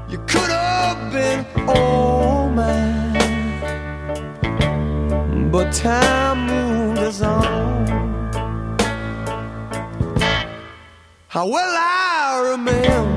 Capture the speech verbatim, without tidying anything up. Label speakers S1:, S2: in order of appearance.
S1: You could have been all mine, but time moved us on. How well I remember